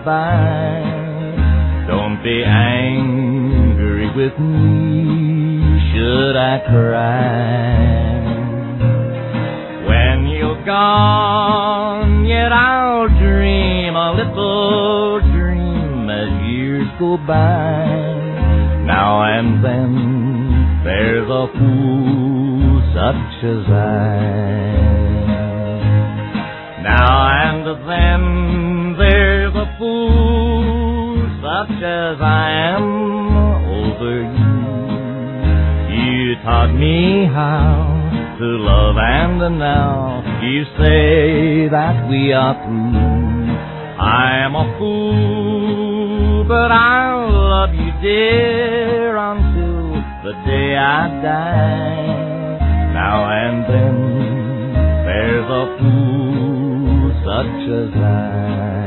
goodbye. Don't be angry with me, should I cry? When you're gone, yet I'll dream a little dream as years go by. Now and then there's a fool such as I. Now and then there's a fool such as I am over you. You taught me how to love, and now you say that we are through. I am a fool, but I'll love you, dear, until the day I die. Now and then there's a fool such as I.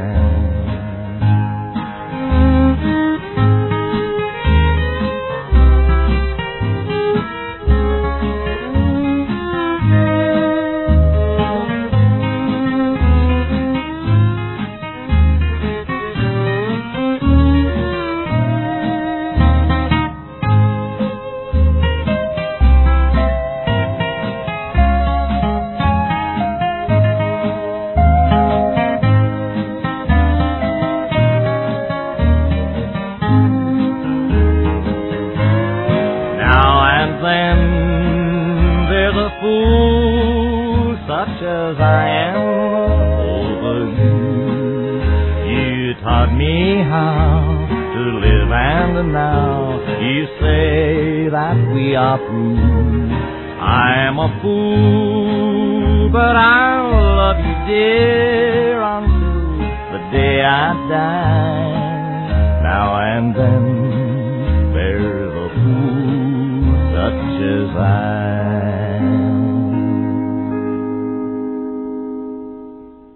Fool such as I am over you. You taught me how to live, and now you say that we are through. I am a fool, but I'll love you, dear, until the day I die. Now and then there's a fool such as I.